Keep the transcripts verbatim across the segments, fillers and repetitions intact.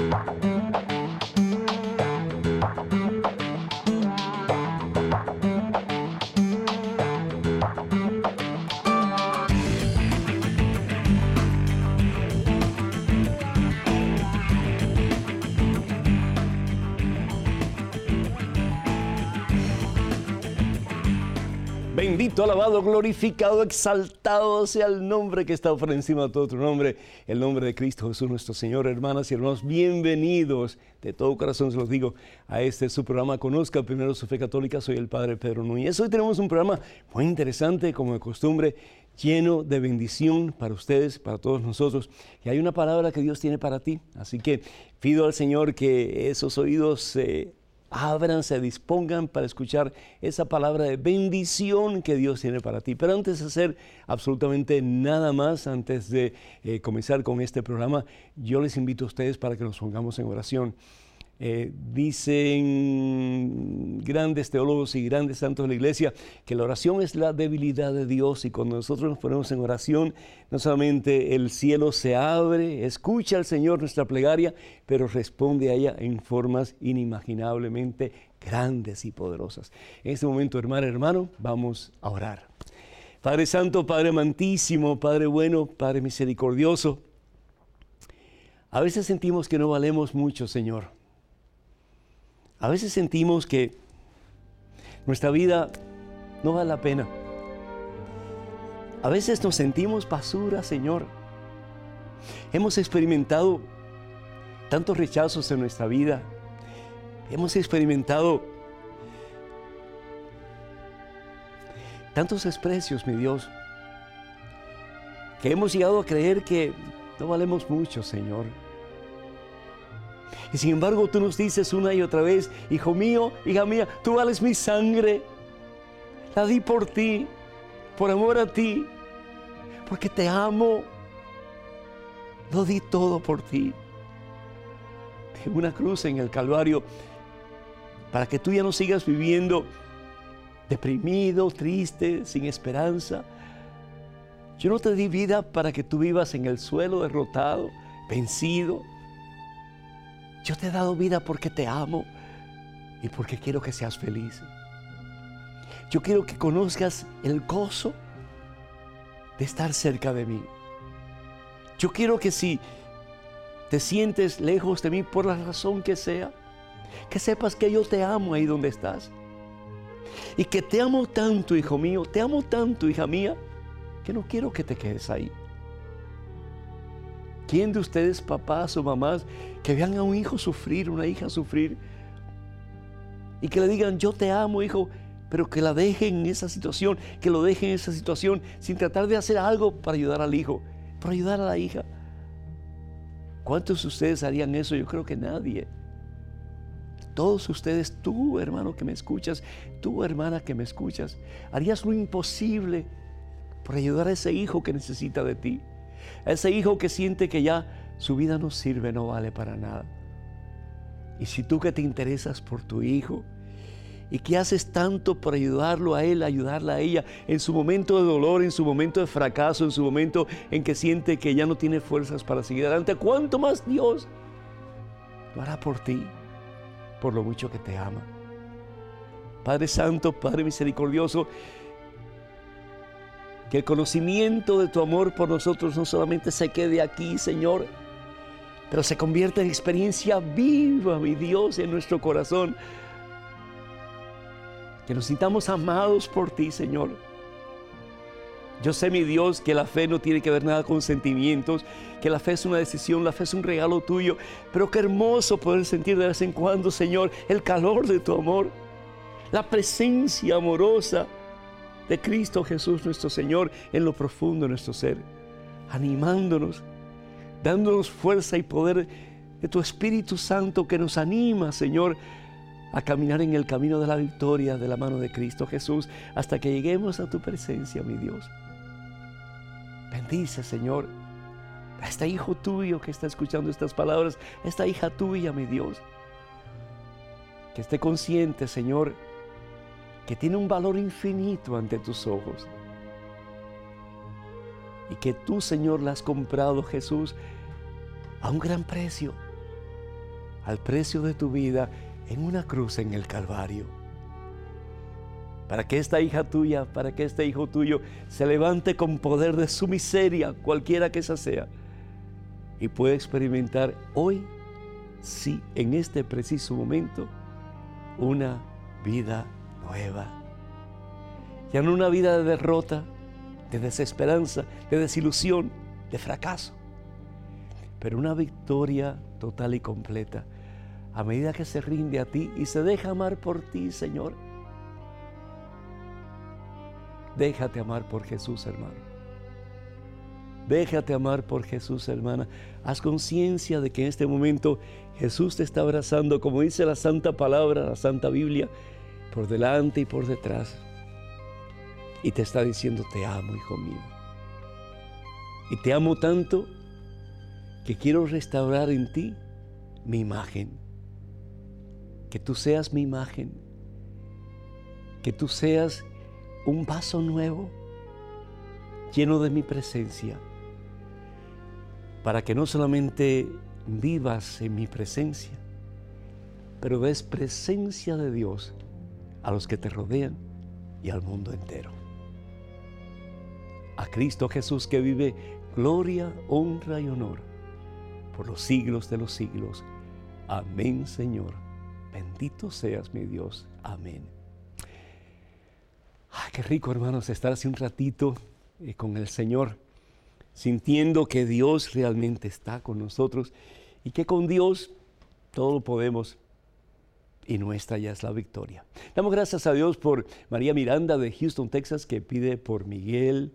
Bendito, alabado, glorificado, exaltado sea el nombre que está por encima de todo otro nombre, el nombre de Cristo Jesús nuestro Señor. Hermanas y hermanos, bienvenidos, de todo corazón se los digo, a este su programa Conozca Primero Su Fe Católica. Soy el Padre Pedro Núñez. Hoy tenemos un programa muy interesante, como de costumbre, lleno de bendición para ustedes, para todos nosotros. Y hay una palabra que Dios tiene para ti, así que pido al Señor que esos oídos eh, abran, se dispongan para escuchar esa palabra de bendición que Dios tiene para ti. Pero antes de hacer absolutamente nada más, antes de eh, comenzar con este programa, yo les invito a ustedes para que nos pongamos en oración. Eh, dicen grandes teólogos y grandes santos de la iglesia que la oración es la debilidad de Dios, y cuando nosotros nos ponemos en oración, no solamente el cielo se abre, escucha al Señor nuestra plegaria, pero responde a ella en formas inimaginablemente grandes y poderosas. En este momento, hermana, hermano, vamos a orar. Padre Santo, Padre amantísimo, Padre bueno, Padre misericordioso, a veces sentimos que no valemos mucho, Señor. A veces sentimos que nuestra vida no vale la pena. A veces nos sentimos basura, Señor. Hemos experimentado tantos rechazos en nuestra vida. Hemos experimentado tantos desprecios, mi Dios, que hemos llegado a creer que no valemos mucho, Señor. Y sin embargo, tú nos dices una y otra vez: hijo mío, hija mía, tú vales mi sangre. La di por ti, por amor a ti, porque te amo. Lo di todo por ti. En una cruz en el Calvario, para que tú ya no sigas viviendo deprimido, triste, sin esperanza. Yo no te di vida para que tú vivas en el suelo derrotado, vencido. Yo te he dado vida porque te amo y porque quiero que seas feliz. Yo quiero que conozcas el gozo de estar cerca de mí. Yo quiero que si te sientes lejos de mí por la razón que sea, que sepas que yo te amo ahí donde estás. Y que te amo tanto, hijo mío, te amo tanto, hija mía, que no quiero que te quedes ahí. ¿Quién de ustedes, papás o mamás, que vean a un hijo sufrir, una hija sufrir, y que le digan: yo te amo, hijo, pero que la dejen en esa situación, que lo dejen en esa situación sin tratar de hacer algo para ayudar al hijo, para ayudar a la hija? ¿Cuántos de ustedes harían eso? Yo creo que nadie. Todos ustedes, tú, hermano que me escuchas, tú, hermana que me escuchas, harías lo imposible por ayudar a ese hijo que necesita de ti. A ese hijo que siente que ya su vida no sirve, no vale para nada. Y si tú que te interesas por tu hijo y que haces tanto por ayudarlo a él, ayudarla a ella en su momento de dolor, en su momento de fracaso, en su momento en que siente que ya no tiene fuerzas para seguir adelante, ¿cuánto más Dios lo hará por ti, por lo mucho que te ama? Padre Santo, Padre misericordioso, que el conocimiento de tu amor por nosotros no solamente se quede aquí, Señor, pero se convierta en experiencia viva, mi Dios, en nuestro corazón. Que nos sintamos amados por ti, Señor. Yo sé, mi Dios, que la fe no tiene que ver nada con sentimientos, que la fe es una decisión, la fe es un regalo tuyo, pero qué hermoso poder sentir de vez en cuando, Señor, el calor de tu amor, la presencia amorosa de Cristo Jesús nuestro Señor en lo profundo de nuestro ser, animándonos, dándonos fuerza y poder de tu Espíritu Santo que nos anima, Señor, a caminar en el camino de la victoria de la mano de Cristo Jesús hasta que lleguemos a tu presencia, mi Dios. Bendice, Señor, a este hijo tuyo que está escuchando estas palabras, a esta hija tuya, mi Dios, que esté consciente, Señor, que tiene un valor infinito ante tus ojos y que tú, Señor, la has comprado, Jesús, a un gran precio. al precio de tu vida en una cruz en el Calvario. Para que esta hija tuya, para que este hijo tuyo se levante con poder de su miseria, cualquiera que esa sea, y pueda experimentar hoy, sí, en este preciso momento, una vida nueva. Ya no una vida de derrota, de desesperanza, de desilusión, de fracaso, pero una victoria total y completa a medida que se rinde a ti y se deja amar por ti, Señor. Déjate amar por Jesús, hermano. Déjate amar por Jesús, hermana. Haz conciencia de que en este momento Jesús te está abrazando, como dice la Santa Palabra, la Santa Biblia, por delante y por detrás. Y te está diciendo, te amo, hijo mío. Y te amo tanto que quiero restaurar en ti mi imagen. Que tú seas mi imagen. Que tú seas un vaso nuevo, lleno de mi presencia. Para que no solamente vivas en mi presencia, pero des presencia de Dios a los que te rodean y al mundo entero. A Cristo Jesús, que vive, gloria, honra y honor por los siglos de los siglos. Amén, Señor. Bendito seas, mi Dios. Amén. Ay, qué rico, hermanos, estar así un ratito eh, con el Señor, sintiendo que Dios realmente está con nosotros y que con Dios todo lo podemos. Y nuestra ya es la victoria. Damos gracias a Dios por María Miranda de Houston, Texas, que pide por Miguel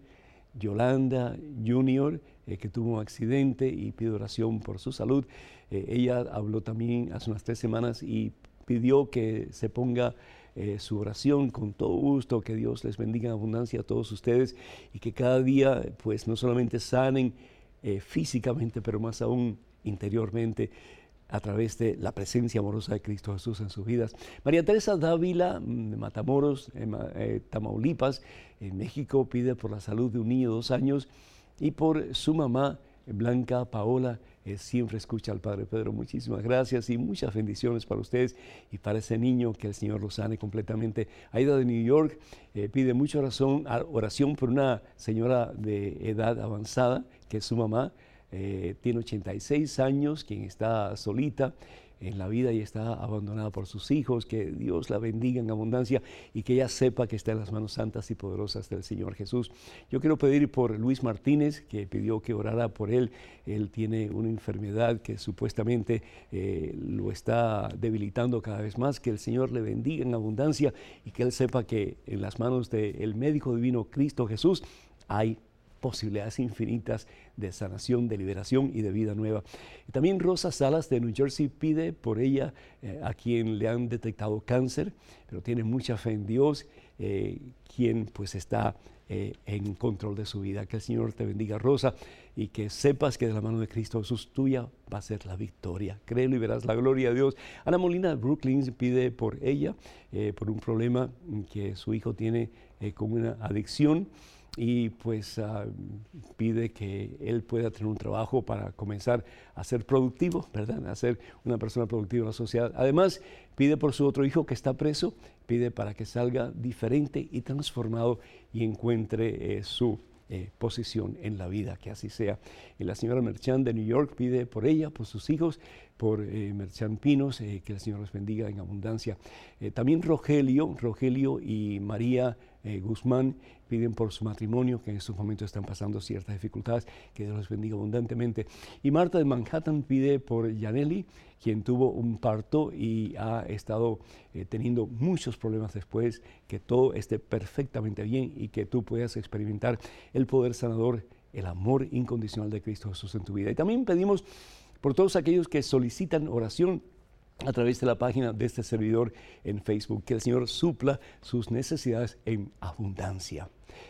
Yolanda junior, eh, que tuvo un accidente y pide oración por su salud. Eh, ella habló también hace unas tres semanas y pidió que se ponga eh, su oración con todo gusto, que Dios les bendiga en abundancia a todos ustedes y que cada día pues no solamente sanen eh, físicamente, pero más aún interiormente, a través de la presencia amorosa de Cristo Jesús en sus vidas. María Teresa Dávila, de Matamoros, en eh, Tamaulipas, en México, pide por la salud de un niño de dos años y por su mamá, Blanca Paola. Eh, siempre escucha al Padre Pedro. Muchísimas gracias y muchas bendiciones para ustedes y para ese niño, que el Señor lo sane completamente. Aida de New York eh, pide mucha oración, oración por una señora de edad avanzada, que es su mamá. Eh, tiene ochenta y seis años, quien está solita en la vida y está abandonada por sus hijos. Que Dios la bendiga en abundancia y que ella sepa que está en las manos santas y poderosas del Señor Jesús. Yo quiero pedir por Luis Martínez, que pidió que orara por él. Él tiene una enfermedad que supuestamente eh, lo está debilitando cada vez más. Que el Señor le bendiga en abundancia y que él sepa que en las manos del médico divino Cristo Jesús hay posibilidades infinitas de sanación, de liberación y de vida nueva. Y también Rosa Salas de New Jersey pide por ella, eh, a quien le han detectado cáncer, pero tiene mucha fe en Dios, eh, quien pues está eh, en control de su vida. Que el Señor te bendiga, Rosa, y que sepas que de la mano de Cristo Jesús tuya va a ser la victoria. Créelo y verás la gloria de Dios. Ana Molina de Brooklyn pide por ella, eh, por un problema que su hijo tiene eh, con una adicción. Y pues uh, pide que él pueda tener un trabajo para comenzar a ser productivo, ¿verdad? A ser una persona productiva en la sociedad. Además, pide por su otro hijo que está preso, pide para que salga diferente y transformado y encuentre eh, su eh, posición en la vida, que así sea. Y la señora Merchan de New York pide por ella, por sus hijos, por eh, Merchan Pinos, eh, que el Señor los bendiga en abundancia. Eh, también Rogelio, Rogelio y María eh, Guzmán piden por su matrimonio, que en estos momentos están pasando ciertas dificultades, que Dios los bendiga abundantemente. Y Marta de Manhattan pide por Yaneli, quien tuvo un parto y ha estado eh, teniendo muchos problemas después, que todo esté perfectamente bien y que tú puedas experimentar el poder sanador, el amor incondicional de Cristo Jesús en tu vida. Y también pedimos por todos aquellos que solicitan oración a través de la página de este servidor en Facebook, que el Señor supla sus necesidades en abundancia.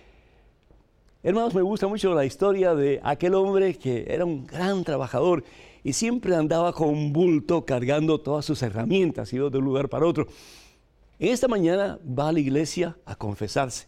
Hermanos, me gusta mucho la historia de aquel hombre que era un gran trabajador y siempre andaba con un bulto cargando todas sus herramientas, iba de un lugar para otro. En esta mañana va a la iglesia a confesarse.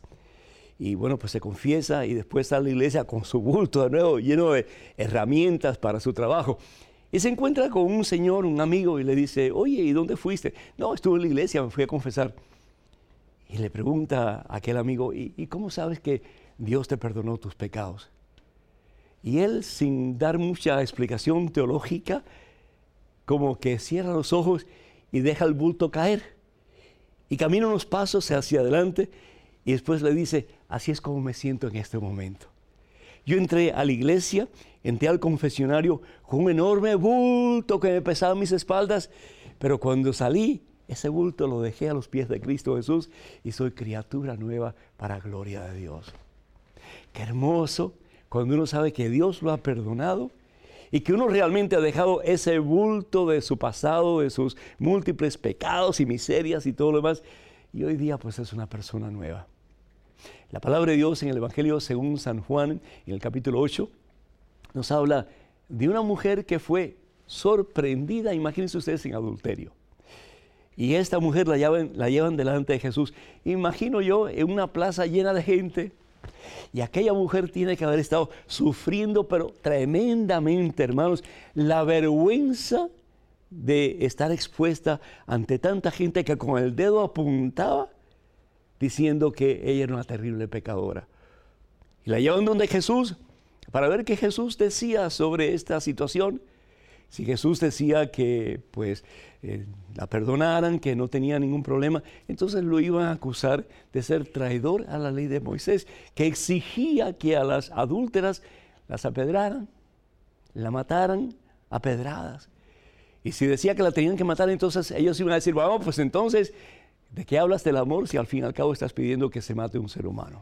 Y bueno, pues se confiesa y después sale a la iglesia con su bulto de nuevo, lleno de herramientas para su trabajo. Y se encuentra con un señor, un amigo, y le dice, oye, ¿y dónde fuiste? No, estuve en la iglesia, me fui a confesar. Y le pregunta a aquel amigo, ¿y, y cómo sabes que Dios te perdonó tus pecados? Y él, sin dar mucha explicación teológica, como que cierra los ojos y deja el bulto caer. Y camina unos pasos hacia adelante y después le dice, así es como me siento en este momento. Yo entré a la iglesia, entré al confesionario con un enorme bulto que me pesaba en mis espaldas, pero cuando salí, ese bulto lo dejé a los pies de Cristo Jesús y soy criatura nueva para gloria de Dios. Qué hermoso cuando uno sabe que Dios lo ha perdonado y que uno realmente ha dejado ese bulto de su pasado, de sus múltiples pecados y miserias y todo lo demás, y hoy día pues es una persona nueva. La palabra de Dios en el Evangelio según San Juan, en el capítulo ocho, nos habla de una mujer que fue sorprendida, imagínense ustedes, en adulterio. Y esta mujer la llevan, la llevan delante de Jesús. Imagino yo en una plaza llena de gente. Y aquella mujer tiene que haber estado sufriendo, pero tremendamente, hermanos, la vergüenza de estar expuesta ante tanta gente que con el dedo apuntaba diciendo que ella era una terrible pecadora. Y la llevan donde Jesús para ver qué Jesús decía sobre esta situación. Si Jesús decía que pues eh, la perdonaran, que no tenía ningún problema, entonces lo iban a acusar de ser traidor a la ley de Moisés, que exigía que a las adúlteras las apedraran, la mataran a pedradas. Y si decía que la tenían que matar, entonces ellos iban a decir, bueno, pues entonces, ¿de qué hablas del amor si al fin y al cabo estás pidiendo que se mate un ser humano?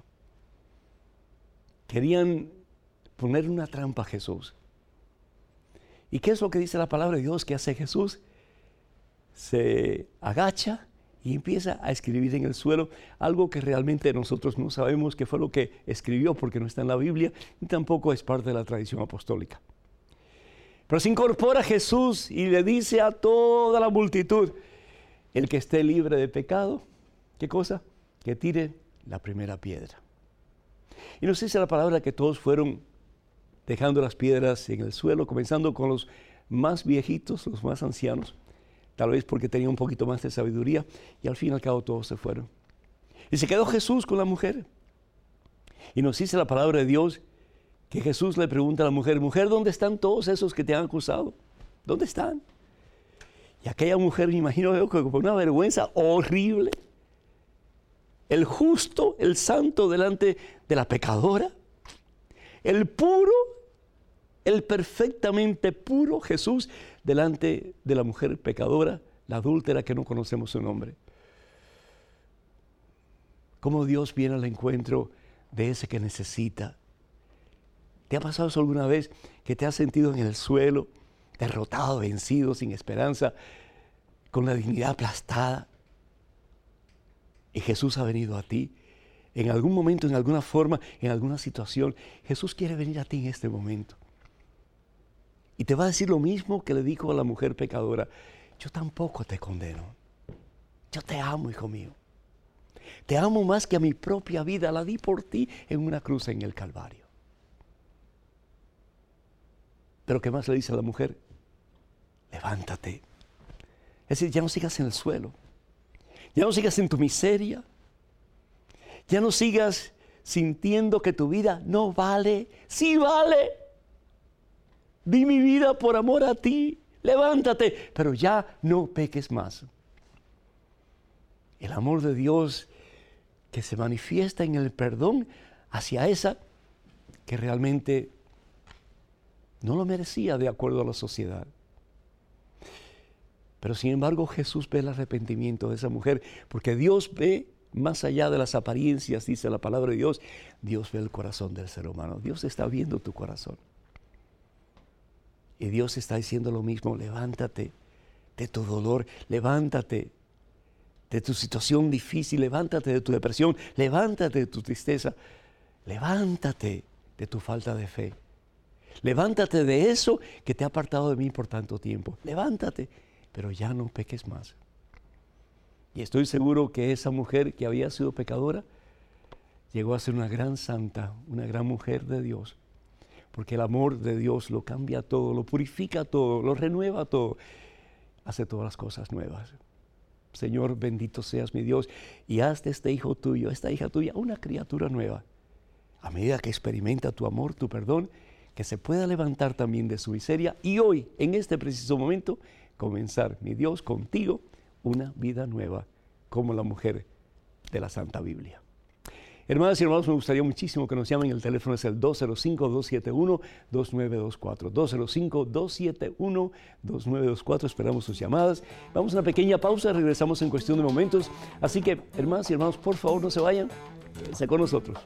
Querían poner una trampa a Jesús. ¿Y qué es lo que dice la palabra de Dios que hace Jesús? Se agacha y empieza a escribir en el suelo algo que realmente nosotros no sabemos qué fue lo que escribió porque no está en la Biblia y tampoco es parte de la tradición apostólica. Pero se incorpora Jesús y le dice a toda la multitud, el que esté libre de pecado, ¿qué cosa? Que tire la primera piedra. Y nos dice la palabra que todos fueron dejando las piedras en el suelo, comenzando con los más viejitos, los más ancianos, tal vez porque tenían un poquito más de sabiduría, y al fin y al cabo todos se fueron. Y se quedó Jesús con la mujer. Y nos dice la palabra de Dios que Jesús le pregunta a la mujer, mujer, ¿dónde están todos esos que te han acusado? ¿Dónde están? Y aquella mujer, me imagino yo, con una vergüenza horrible, el justo, el santo delante de la pecadora, el puro, el perfectamente puro Jesús delante de la mujer pecadora, la adúltera que no conocemos su nombre. ¿Cómo Dios viene al encuentro de ese que necesita? ¿Te ha pasado eso alguna vez que te has sentido en el suelo, derrotado, vencido, sin esperanza, con la dignidad aplastada? Y Jesús ha venido a ti. En algún momento, en alguna forma, en alguna situación, Jesús quiere venir a ti en este momento. Y te va a decir lo mismo que le dijo a la mujer pecadora. Yo tampoco te condeno. Yo te amo, hijo mío. Te amo más que a mi propia vida. La di por ti en una cruz en el Calvario. Pero ¿qué más le dice a la mujer? Levántate. Es decir, ya no sigas en el suelo. Ya no sigas en tu miseria. Ya no sigas sintiendo que tu vida no vale. ¡Sí vale! Di mi vida por amor a ti. Levántate, pero ya no peques más. El amor de Dios que se manifiesta en el perdón hacia esa que realmente no lo merecía de acuerdo a la sociedad. Pero sin embargo Jesús ve el arrepentimiento de esa mujer, porque Dios ve más allá de las apariencias, dice la palabra de Dios. Dios ve el corazón del ser humano. Dios está viendo tu corazón. Y Dios está diciendo lo mismo, levántate de tu dolor, levántate de tu situación difícil, levántate de tu depresión, levántate de tu tristeza, levántate de tu falta de fe. Levántate de eso que te ha apartado de mí por tanto tiempo. Levántate, pero ya no peques más. Y estoy seguro que esa mujer que había sido pecadora llegó a ser una gran santa, una gran mujer de Dios. porque el amor de Dios lo cambia todo, lo purifica todo, lo renueva todo, hace todas las cosas nuevas. Señor, bendito seas mi Dios, y haz de este hijo tuyo, esta hija tuya, una criatura nueva. A medida que experimenta tu amor, tu perdón, que se pueda levantar también de su miseria y hoy, en este preciso momento, comenzar, mi Dios, contigo, una vida nueva, como la mujer de la Santa Biblia. Hermanas y hermanos, me gustaría muchísimo que nos llamen. El teléfono es el dos cero cinco, dos siete uno, dos nueve dos cuatro. dos cero cinco, dos siete uno, dos nueve dos cuatro. Esperamos sus llamadas. Vamos a una pequeña pausa, regresamos en cuestión de momentos. Así que, hermanas y hermanos, por favor, no se vayan. Quédense con nosotros.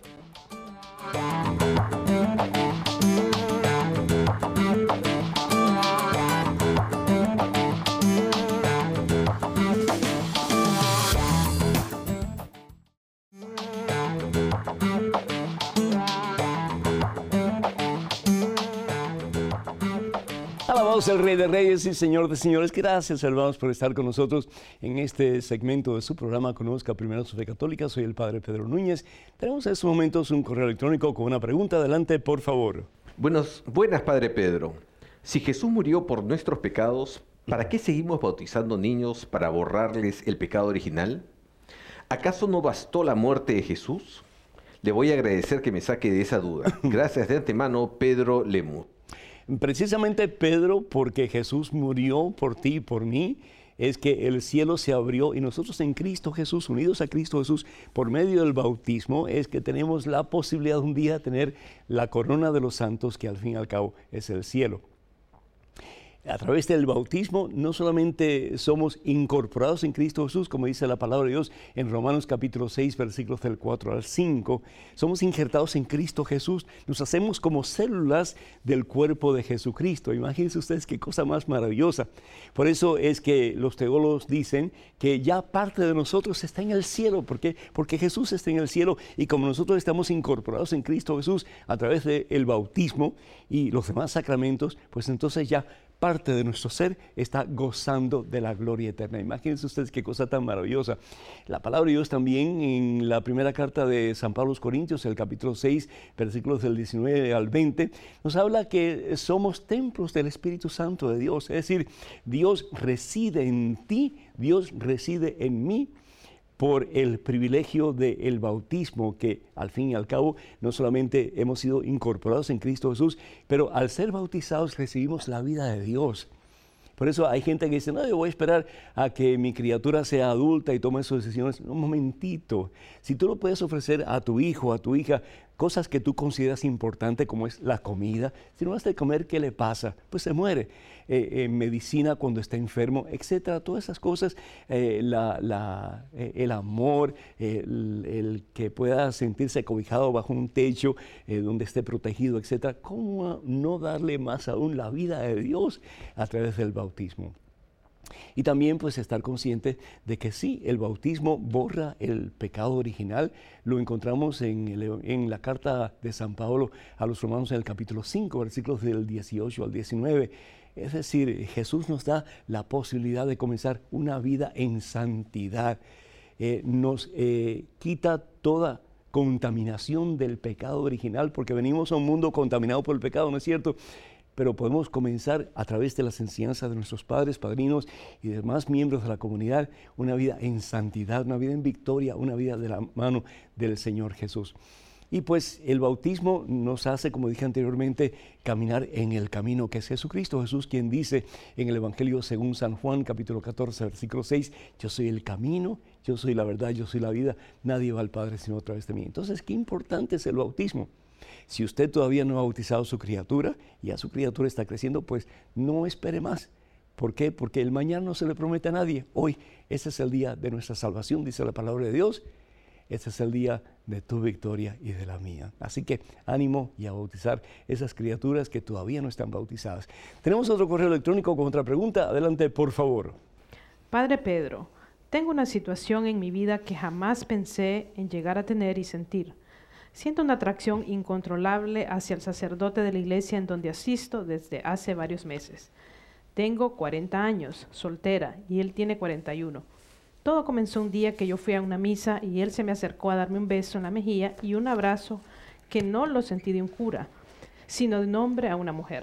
Alabamos al Rey de Reyes y Señor de Señores. Gracias, hermanos, por estar con nosotros en este segmento de su programa Conozca Primero su Fe Católica. Soy el Padre Pedro Núñez. Tenemos en estos momentos un correo electrónico con una pregunta. Adelante, por favor. Buenos, buenas, Padre Pedro. Si Jesús murió por nuestros pecados, ¿para qué seguimos bautizando niños para borrarles el pecado original? ¿Acaso no bastó la muerte de Jesús? Le voy a agradecer que me saque de esa duda. Gracias de antemano, Pedro Lemus. Precisamente, Pedro, porque Jesús murió por ti y por mí, es que el cielo se abrió y nosotros en Cristo Jesús, unidos a Cristo Jesús, por medio del bautismo, es que tenemos la posibilidad de un día tener la corona de los santos, que al fin y al cabo es el cielo. A través del bautismo no solamente somos incorporados en Cristo Jesús, como dice la palabra de Dios en Romanos capítulo seis, versículos del cuatro al cinco, somos injertados en Cristo Jesús, nos hacemos como células del cuerpo de Jesucristo. Imagínense ustedes qué cosa más maravillosa. Por eso es que los teólogos dicen que ya parte de nosotros está en el cielo. ¿Por qué? Porque Jesús está en el cielo y como nosotros estamos incorporados en Cristo Jesús a través del bautismo y los demás sacramentos, pues entonces ya parte de nuestro ser está gozando de la gloria eterna. Imagínense ustedes qué cosa tan maravillosa. La palabra de Dios también en la primera carta de San Pablo a los Corintios, el capítulo seis, versículos del diecinueve al veinte, nos habla que somos templos del Espíritu Santo de Dios. Es decir, Dios reside en ti, Dios reside en mí, por el privilegio del bautismo, que al fin y al cabo no solamente hemos sido incorporados en Cristo Jesús, pero al ser bautizados recibimos la vida de Dios. Por eso hay gente que dice, no, yo voy a esperar a que mi criatura sea adulta y tome sus decisiones. Un momentito, si tú lo puedes ofrecer a tu hijo, a tu hija, cosas que tú consideras importantes como es la comida, si no has de comer, ¿qué le pasa? Pues se muere. Eh, eh, medicina cuando está enfermo, etcétera. Todas esas cosas, eh, la, la, eh, el amor, eh, el, el que pueda sentirse cobijado bajo un techo eh, donde esté protegido, etcétera. ¿Cómo no darle más aún la vida de Dios a través del bautismo? Y también pues estar consciente de que sí, el bautismo borra el pecado original. Lo encontramos en, el, en la carta de San Pablo a los Romanos en el capítulo cinco, versículos del dieciocho al diecinueve. Es decir, Jesús nos da la posibilidad de comenzar una vida en santidad. Eh, nos eh, quita toda contaminación del pecado original, porque venimos a un mundo contaminado por el pecado, ¿no es cierto? Pero podemos comenzar a través de las enseñanzas de nuestros padres, padrinos y demás miembros de la comunidad, una vida en santidad, una vida en victoria, una vida de la mano del Señor Jesús. Y pues el bautismo nos hace, como dije anteriormente, caminar en el camino que es Jesucristo. Jesús quien dice en el Evangelio según San Juan, capítulo catorce, versículo seis, yo soy el camino, yo soy la verdad, yo soy la vida, nadie va al Padre sino a través de mí. Entonces, qué importante es el bautismo. Si usted todavía no ha bautizado a su criatura, y ya su criatura está creciendo, pues no espere más. ¿Por qué? Porque el mañana no se le promete a nadie. Hoy, ese es el día de nuestra salvación, dice la palabra de Dios. Este es el día de tu victoria y de la mía. Así que ánimo y a bautizar esas criaturas que todavía no están bautizadas. Tenemos otro correo electrónico con otra pregunta. Adelante, por favor. Padre Pedro, tengo una situación en mi vida que jamás pensé en llegar a tener y sentir. Siento una atracción incontrolable hacia el sacerdote de la iglesia en donde asisto desde hace varios meses. Tengo cuarenta años, soltera, y él tiene cuarenta y uno. Todo comenzó un día que yo fui a una misa y él se me acercó a darme un beso en la mejilla y un abrazo que no lo sentí de un cura. sino de un hombre a una mujer.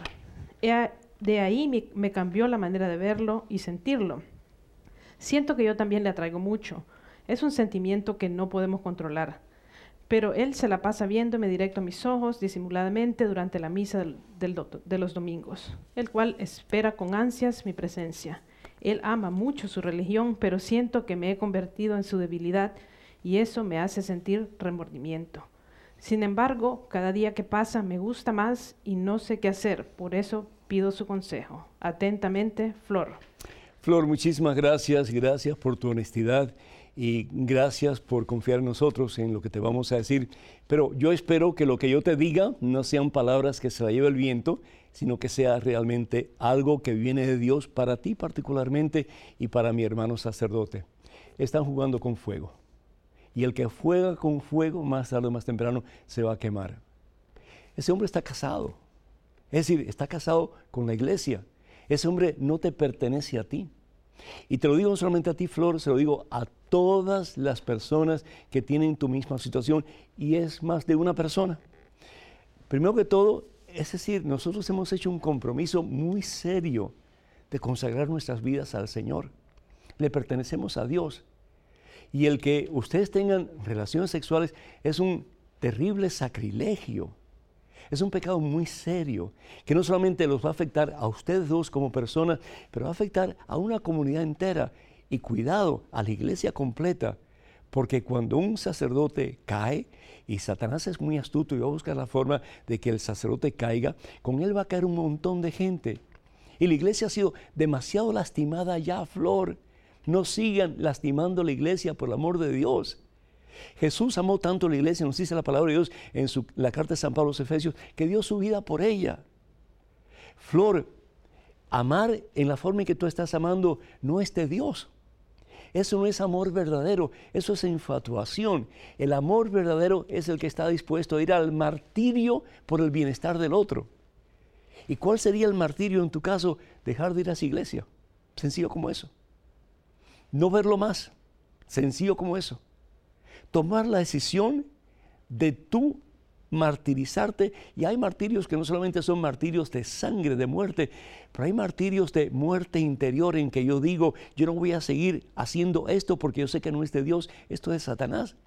De ahí me, me cambió la manera de verlo y sentirlo. Siento que yo también le atraigo mucho. Es un sentimiento que no podemos controlar. Pero él se la pasa viéndome directo a mis ojos, disimuladamente, durante la misa del, del, de los domingos, el cual espera con ansias mi presencia. Él ama mucho su religión, pero siento que me he convertido en su debilidad y eso me hace sentir remordimiento. Sin embargo, cada día que pasa me gusta más y no sé qué hacer, por eso pido su consejo. Atentamente, Flor. Flor, muchísimas gracias, gracias por tu honestidad y gracias por confiar en nosotros, en lo que te vamos a decir. Pero yo espero que lo que yo te diga no sean palabras que se la lleve el viento, sino que sea realmente algo que viene de Dios para ti particularmente y para mi hermano sacerdote. Están jugando con fuego. Y el que juega con fuego, más tarde o más temprano, se va a quemar. Ese hombre está casado. Es decir, está casado con la iglesia. Ese hombre no te pertenece a ti. Y te lo digo no solamente a ti, Flor, se lo digo a todas las personas que tienen tu misma situación. Y es más de una persona. Primero que todo, es decir, nosotros hemos hecho un compromiso muy serio de consagrar nuestras vidas al Señor. Le pertenecemos a Dios. Y el que ustedes tengan relaciones sexuales es un terrible sacrilegio. Es un pecado muy serio, que no solamente los va a afectar a ustedes dos como personas, pero va a afectar a una comunidad entera. Y cuidado, a la iglesia completa, porque cuando un sacerdote cae, y Satanás es muy astuto y va a buscar la forma de que el sacerdote caiga, con él va a caer un montón de gente. Y la iglesia ha sido demasiado lastimada ya, Flor. No sigan lastimando la iglesia por el amor de Dios. Jesús amó tanto a la iglesia, nos dice la palabra de Dios en su, la carta de San Pablo a los Efesios, que dio su vida por ella. Flor, amar en la forma en que tú estás amando no es de Dios. Eso no es amor verdadero, eso es infatuación. El amor verdadero es el que está dispuesto a ir al martirio por el bienestar del otro. ¿Y cuál sería el martirio en tu caso? Dejar de ir a esa iglesia. Sencillo como eso. No verlo más, sencillo como eso. Tomar la decisión de tú martirizarte. Y hay martirios que no solamente son martirios de sangre, de muerte, pero hay martirios de muerte interior en que yo digo, yo no voy a seguir haciendo esto porque yo sé que no es de Dios, esto es de Satanás.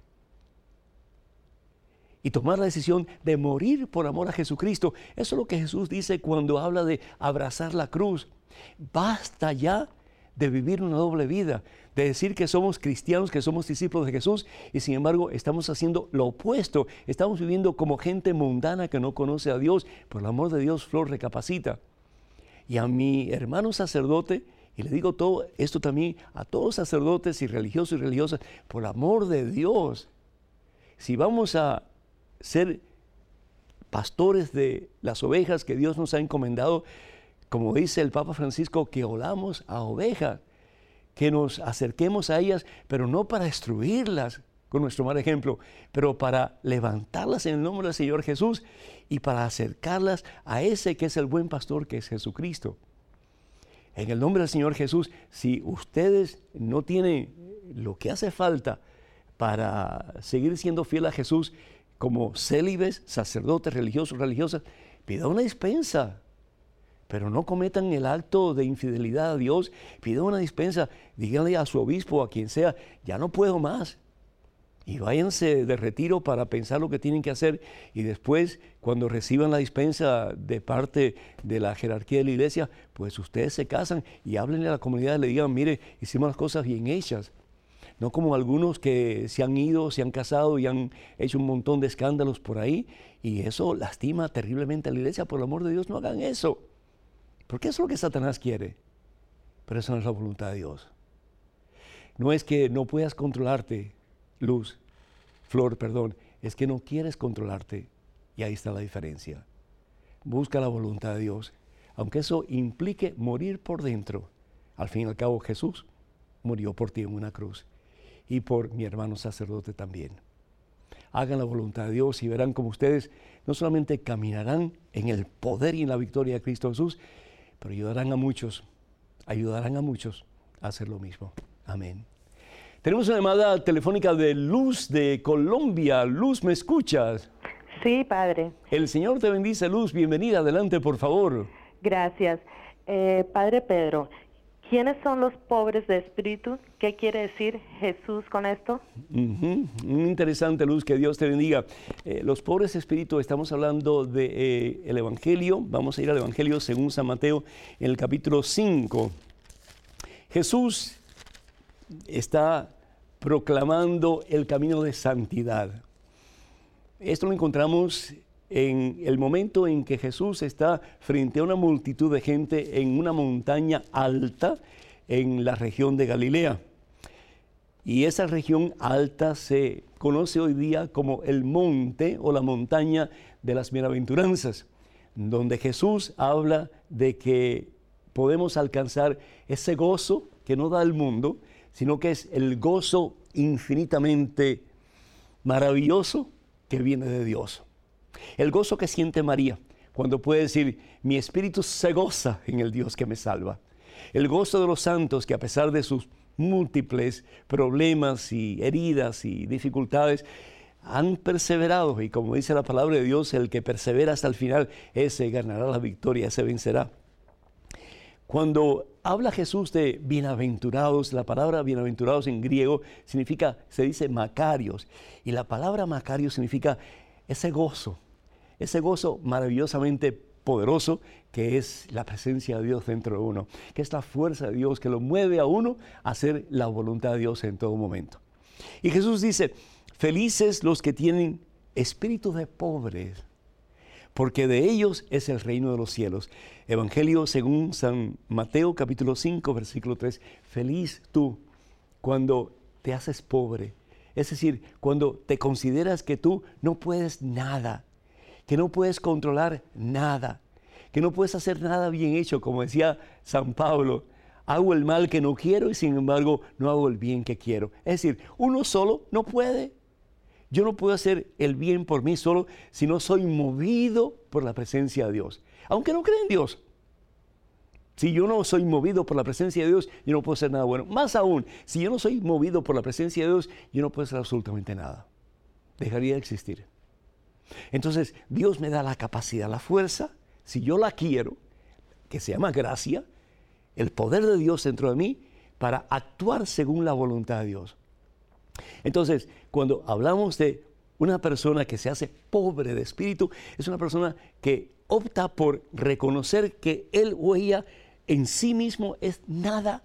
Y tomar la decisión de morir por amor a Jesucristo. Eso es lo que Jesús dice cuando habla de abrazar la cruz. Basta ya de vivir una doble vida, de decir que somos cristianos, que somos discípulos de Jesús, y sin embargo estamos haciendo lo opuesto. Estamos viviendo como gente mundana que no conoce a Dios. Por el amor de Dios, Flor, recapacita. Y a mi hermano sacerdote, y le digo todo esto también a todos los sacerdotes y religiosos y religiosas, por el amor de Dios, si vamos a ser pastores de las ovejas que Dios nos ha encomendado, como dice el Papa Francisco, que olamos a ovejas, que nos acerquemos a ellas, pero no para destruirlas con nuestro mal ejemplo, pero para levantarlas en el nombre del Señor Jesús y para acercarlas a ese que es el buen pastor, que es Jesucristo. En el nombre del Señor Jesús, si ustedes no tienen lo que hace falta para seguir siendo fiel a Jesús, como célibes, sacerdotes, religiosos, religiosas, pida una dispensa. Pero no cometan el acto de infidelidad a Dios. Pidan una dispensa, díganle a su obispo, a quien sea, ya no puedo más. Y váyanse de retiro para pensar lo que tienen que hacer. Y después, cuando reciban la dispensa de parte de la jerarquía de la iglesia, pues ustedes se casan y háblenle a la comunidad y le digan, mire, hicimos las cosas bien hechas. No como algunos que se han ido, se han casado y han hecho un montón de escándalos por ahí. Y eso lastima terriblemente a la iglesia. Por el amor de Dios, no hagan eso. Porque eso es lo que Satanás quiere, pero esa no es la voluntad de Dios. No es que no puedas controlarte, Luz, Flor, perdón, es que no quieres controlarte y ahí está la diferencia. Busca la voluntad de Dios, aunque eso implique morir por dentro. Al fin y al cabo Jesús murió por ti en una cruz y por mi hermano sacerdote también. Hagan la voluntad de Dios y verán como ustedes no solamente caminarán en el poder y en la victoria de Cristo Jesús, pero ayudarán a muchos, ayudarán a muchos a hacer lo mismo. Amén. Tenemos una llamada telefónica de Luz de Colombia. Luz, ¿me escuchas? Sí, Padre. El Señor te bendice, Luz. Bienvenida. Adelante, por favor. Gracias. Eh, Padre Pedro, ¿quiénes son los pobres de espíritu? ¿Qué quiere decir Jesús con esto? Uh-huh. Muy interesante, Luz, que Dios te bendiga. Eh, los pobres de espíritu, estamos hablando del de, eh, el Evangelio. Vamos a ir al Evangelio según San Mateo, en el capítulo cinco. Jesús está proclamando el camino de santidad. Esto lo encontramos en el momento en que Jesús está frente a una multitud de gente en una montaña alta en la región de Galilea. Y esa región alta se conoce hoy día como el monte o la montaña de las bienaventuranzas, donde Jesús habla de que podemos alcanzar ese gozo que no da el mundo, sino que es el gozo infinitamente maravilloso que viene de Dios. El gozo que siente María cuando puede decir, mi espíritu se goza en el Dios que me salva. El gozo de los santos que a pesar de sus múltiples problemas y heridas y dificultades, han perseverado, y como dice la palabra de Dios, el que persevera hasta el final, ese ganará la victoria, ese vencerá. Cuando habla Jesús de bienaventurados, la palabra bienaventurados en griego significa, se dice macarios, y la palabra macario significa ese gozo, ese gozo maravillosamente poderoso que es la presencia de Dios dentro de uno, que es la fuerza de Dios que lo mueve a uno a hacer la voluntad de Dios en todo momento. Y Jesús dice, felices los que tienen espíritu de pobres, porque de ellos es el reino de los cielos. Evangelio según San Mateo capítulo cinco, versículo tres. Feliz tú cuando te haces pobre. Es decir, cuando te consideras que tú no puedes nada, que no puedes controlar nada, que no puedes hacer nada bien hecho, como decía San Pablo. Hago el mal que no quiero y sin embargo no hago el bien que quiero. Es decir, uno solo no puede. Yo no puedo hacer el bien por mí solo si no soy movido por la presencia de Dios. Aunque no creen en Dios. Si yo no soy movido por la presencia de Dios, yo no puedo hacer nada bueno. Más aún, si yo no soy movido por la presencia de Dios, yo no puedo hacer absolutamente nada. Dejaría de existir. Entonces, Dios me da la capacidad, la fuerza, si yo la quiero, que se llama gracia, el poder de Dios dentro de mí, para actuar según la voluntad de Dios. Entonces, cuando hablamos de una persona que se hace pobre de espíritu, es una persona que opta por reconocer que él o ella en sí mismo es nada,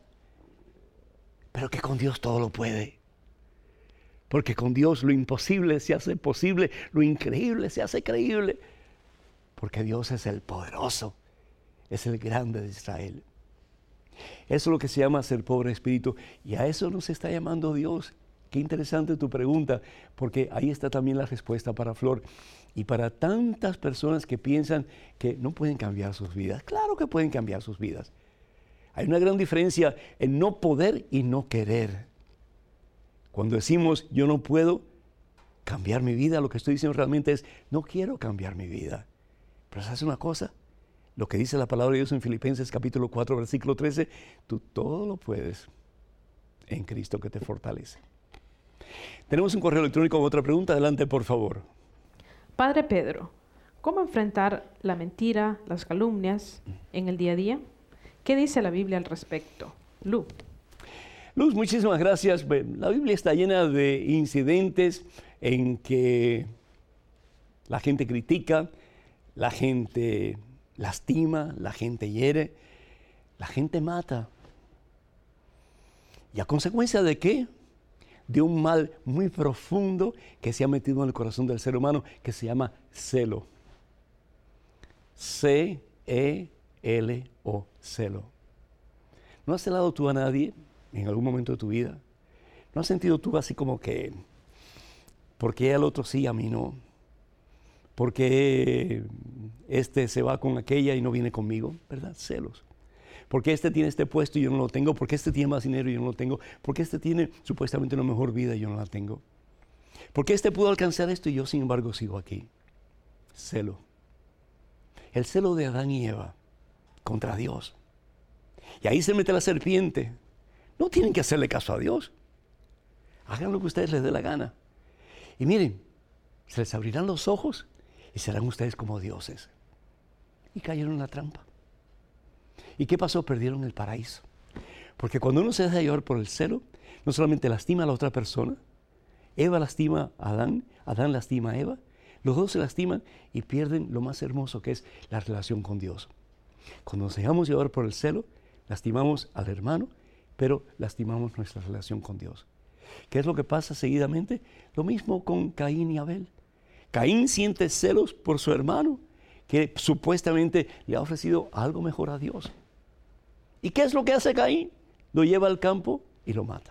pero que con Dios todo lo puede. Porque con Dios lo imposible se hace posible, lo increíble se hace creíble. Porque Dios es el poderoso, es el grande de Israel. Eso es lo que se llama ser pobre de espíritu, y a eso nos está llamando Dios. Qué interesante tu pregunta, porque ahí está también la respuesta para Flor y para tantas personas que piensan que no pueden cambiar sus vidas. Claro que pueden cambiar sus vidas. Hay una gran diferencia en no poder y no querer. Cuando decimos yo no puedo cambiar mi vida, lo que estoy diciendo realmente es no quiero cambiar mi vida. Pero ¿sabes una cosa? Lo que dice la palabra de Dios en Filipenses capítulo cuatro, versículo trece, tú todo lo puedes en Cristo que te fortalece. Tenemos un correo electrónico con otra pregunta. Adelante, por favor. Padre Pedro, ¿cómo enfrentar la mentira, las calumnias en el día a día? ¿Qué dice la Biblia al respecto? Lu. Luz, muchísimas gracias. La Biblia está llena de incidentes en que la gente critica, la gente lastima, la gente hiere, la gente mata. ¿Y a consecuencia de qué? De un mal muy profundo que se ha metido en el corazón del ser humano, que se llama celo. C E L O, celo. ¿No has celado tú a nadie en algún momento de tu vida? ¿No has sentido tú así como que, ¿por qué al otro sí, a mí no? ¿Por qué este se va con aquella y no viene conmigo? ¿Verdad? Celos. ¿Por qué este tiene este puesto y yo no lo tengo? ¿Por qué este tiene más dinero y yo no lo tengo? ¿Por qué este tiene supuestamente una mejor vida y yo no la tengo? ¿Por qué este pudo alcanzar esto y yo sin embargo sigo aquí? Celo. El celo de Adán y Eva contra Dios. Y ahí se mete la serpiente. No tienen que hacerle caso a Dios. Hagan lo que a ustedes les dé la gana. Y miren, se les abrirán los ojos y serán ustedes como dioses. Y cayeron en la trampa. ¿Y qué pasó? Perdieron el paraíso. Porque cuando uno se deja llevar por el celo, no solamente lastima a la otra persona, Eva lastima a Adán, Adán lastima a Eva, los dos se lastiman y pierden lo más hermoso que es la relación con Dios. Cuando nos dejamos llevar por el celo, lastimamos al hermano, pero lastimamos nuestra relación con Dios. ¿Qué es lo que pasa seguidamente? Lo mismo con Caín y Abel. Caín siente celos por su hermano, que supuestamente le ha ofrecido algo mejor a Dios. ¿Y qué es lo que hace Caín? Lo lleva al campo y lo mata.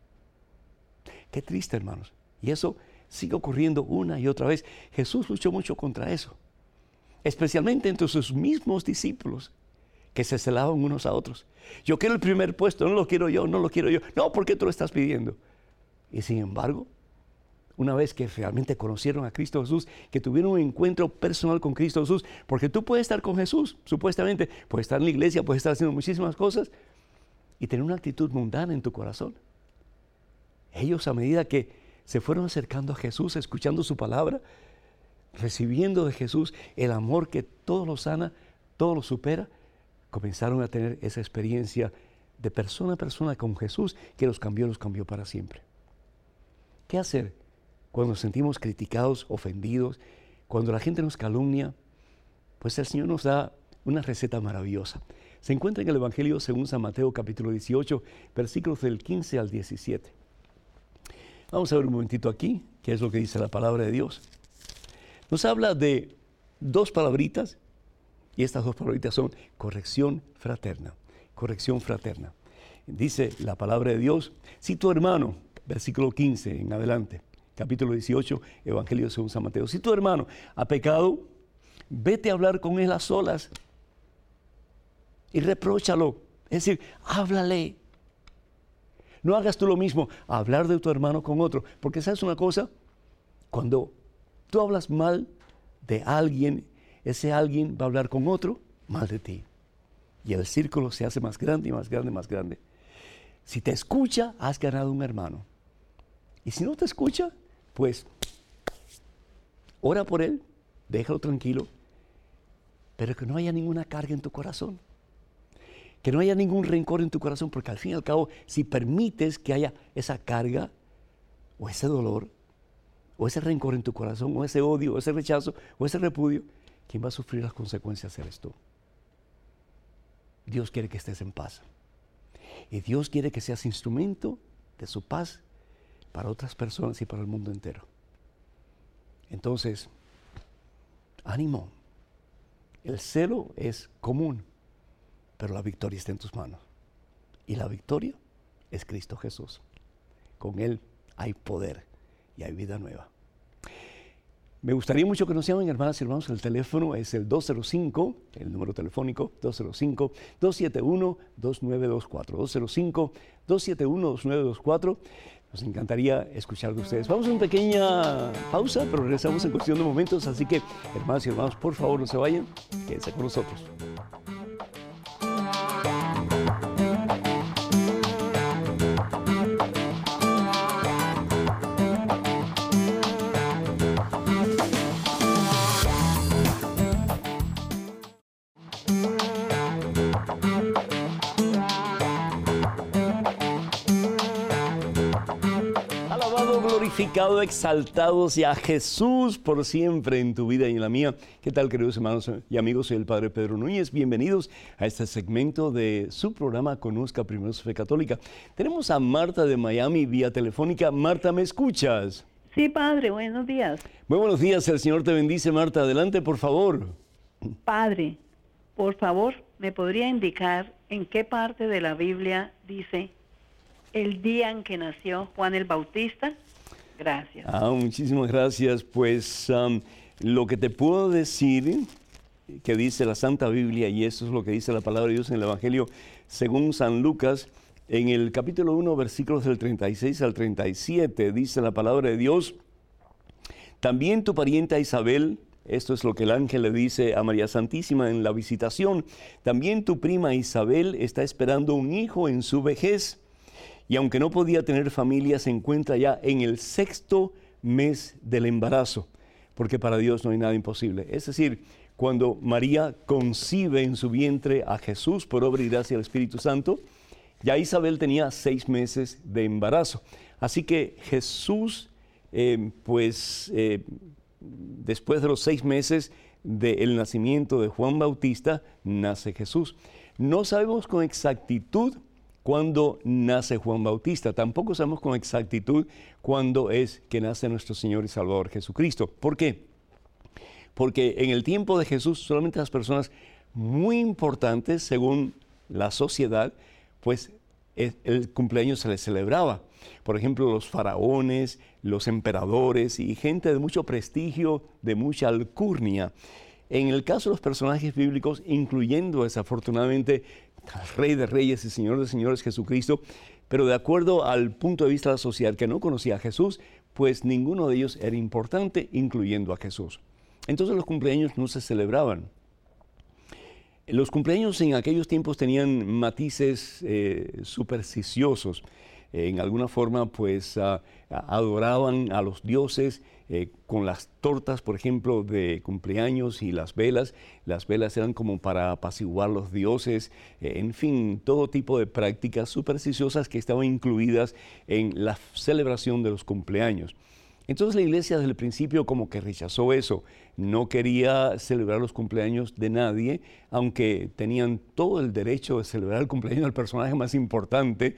Qué triste, hermanos. Y eso sigue ocurriendo una y otra vez. Jesús luchó mucho contra eso, especialmente entre sus mismos discípulos, que se celaban unos a otros. Yo quiero el primer puesto, no lo quiero yo, no lo quiero yo. No, ¿por qué tú lo estás pidiendo? Y sin embargo, una vez que realmente conocieron a Cristo Jesús, que tuvieron un encuentro personal con Cristo Jesús, porque tú puedes estar con Jesús, supuestamente, puedes estar en la iglesia, puedes estar haciendo muchísimas cosas y tener una actitud mundana en tu corazón. Ellos, a medida que se fueron acercando a Jesús, escuchando su palabra, recibiendo de Jesús el amor que todo lo sana, todo lo supera, comenzaron a tener esa experiencia de persona a persona con Jesús que los cambió, los cambió para siempre. ¿Qué hacer cuando nos sentimos criticados, ofendidos, cuando la gente nos calumnia? Pues el Señor nos da una receta maravillosa. Se encuentra en el Evangelio según San Mateo capítulo dieciocho, versículos del quince al diecisiete. Vamos a ver un momentito aquí, qué es lo que dice la palabra de Dios. Nos habla de dos palabritas, y estas dos palabritas son corrección fraterna, corrección fraterna. Dice la palabra de Dios, si tu hermano, versículo quince en adelante, capítulo dieciocho, Evangelio según San Mateo, si tu hermano ha pecado, vete a hablar con él a solas y repróchalo, es decir, háblale. No hagas tú lo mismo, hablar de tu hermano con otro, porque ¿sabes una cosa? Cuando tú hablas mal de alguien, ese alguien va a hablar con otro mal de ti. Y el círculo se hace más grande y más grande y más grande. Si te escucha, has ganado un hermano. Y si no te escucha, pues ora por él, déjalo tranquilo, pero que no haya ninguna carga en tu corazón. Que no haya ningún rencor en tu corazón, porque al fin y al cabo, si permites que haya esa carga, o ese dolor, o ese rencor en tu corazón, o ese odio, o ese rechazo, o ese repudio, quien va a sufrir las consecuencias eres tú. Dios quiere que estés en paz. Y Dios quiere que seas instrumento de su paz para otras personas y para el mundo entero. Entonces, ánimo. El celo es común, pero la victoria está en tus manos. Y la victoria es Cristo Jesús. Con Él hay poder y hay vida nueva. Me gustaría mucho que nos llamen, hermanas y hermanos. El teléfono es el dos cero cinco, el número telefónico dos cero cinco, dos siete uno, dos nueve dos cuatro. dos cero cinco, dos siete uno, dos nueve dos cuatro. Nos encantaría escuchar de ustedes. Vamos a una pequeña pausa, pero regresamos en cuestión de momentos. Así que, hermanas y hermanos, por favor, no se vayan. Quédense con nosotros. Glorificado, exaltado sea Jesús por siempre en tu vida y en la mía. ¿Qué tal, queridos hermanos y amigos? Soy el Padre Pedro Núñez. Bienvenidos a este segmento de su programa Conozca Primero su Fe Católica. Tenemos a Marta de Miami vía telefónica. Marta, ¿me escuchas? Sí, Padre, buenos días. Muy buenos días, el Señor te bendice, Marta. Adelante, por favor. Padre, por favor, ¿me podría indicar en qué parte de la Biblia dice el día en que nació Juan el Bautista? Gracias. Ah, muchísimas gracias. Pues um, lo que te puedo decir que dice la Santa Biblia, y eso es lo que dice la palabra de Dios en el Evangelio según San Lucas, en el capítulo uno, versículos del treinta y seis al treinta y siete, dice la palabra de Dios: también tu parienta Isabel, esto es lo que el ángel le dice a María Santísima en la visitación, también tu prima Isabel está esperando un hijo en su vejez, y aunque no podía tener familia, se encuentra ya en el sexto mes del embarazo, porque para Dios no hay nada imposible. Es decir, cuando María concibe en su vientre a Jesús por obra y gracia del Espíritu Santo, ya Isabel tenía seis meses de embarazo. Así que Jesús, eh, pues eh, después de los seis meses del nacimiento de Juan Bautista, nace Jesús. No sabemos con exactitud cuándo nace Juan Bautista. Tampoco sabemos con exactitud cuándo es que nace nuestro Señor y Salvador Jesucristo. ¿Por qué? Porque en el tiempo de Jesús solamente las personas muy importantes, según la sociedad, pues el cumpleaños se les celebraba. Por ejemplo, los faraones, los emperadores y gente de mucho prestigio, de mucha alcurnia. En el caso de los personajes bíblicos, incluyendo desafortunadamente al Rey de Reyes y Señor de Señores Jesucristo, pero de acuerdo al punto de vista de la sociedad que no conocía a Jesús, pues ninguno de ellos era importante, incluyendo a Jesús. Entonces los cumpleaños no se celebraban. Los cumpleaños en aquellos tiempos tenían matices eh, supersticiosos. En alguna forma, pues, uh, adoraban a los dioses eh, con las tortas, por ejemplo, de cumpleaños y las velas. Las velas eran como para apaciguar los dioses. Eh, en fin, todo tipo de prácticas supersticiosas que estaban incluidas en la celebración de los cumpleaños. Entonces la iglesia desde el principio como que rechazó eso, no quería celebrar los cumpleaños de nadie, aunque tenían todo el derecho de celebrar el cumpleaños del personaje más importante